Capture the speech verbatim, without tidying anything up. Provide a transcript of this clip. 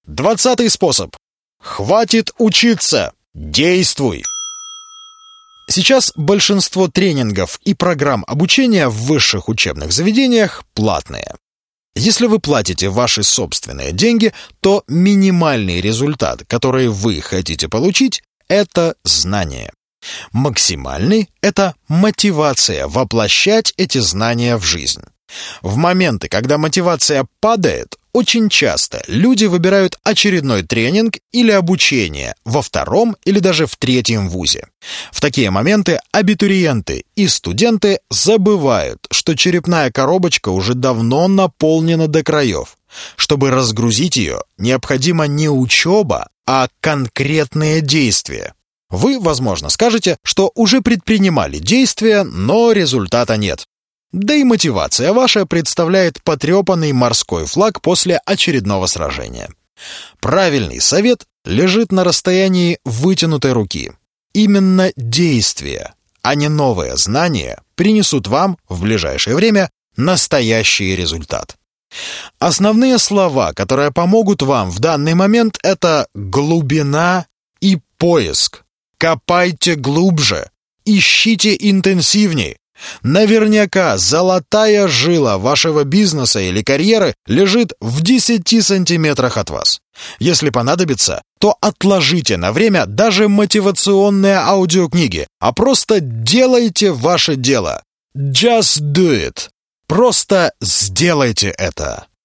Двадцатый способ. Хватит учиться. Действуй. Сейчас большинство тренингов и программ обучения в высших учебных заведениях платные. Если вы платите ваши собственные деньги, то минимальный результат, который вы хотите получить, это знание. Максимальный – это мотивация воплощать эти знания в жизнь. В моменты, когда мотивация падает, очень часто люди выбирают очередной тренинг или обучение во втором или даже в третьем вузе. В такие моменты абитуриенты и студенты забывают, что черепная коробочка уже давно наполнена до краев. Чтобы разгрузить ее, необходима не учеба, а конкретные действия. Вы, возможно, скажете, что уже предпринимали действия, но результата нет. Да и мотивация ваша представляет потрепанный морской флаг после очередного сражения. Правильный совет лежит на расстоянии вытянутой руки. Именно действия, а не новые знания, принесут вам в ближайшее время настоящий результат. Основные слова, которые помогут вам в данный момент, это глубина и поиск. Копайте глубже, ищите интенсивней. Наверняка золотая жила вашего бизнеса или карьеры лежит в десяти сантиметрах от вас. Если понадобится, то отложите на время даже мотивационные аудиокниги, а просто делайте ваше дело. Just do it. Просто сделайте это.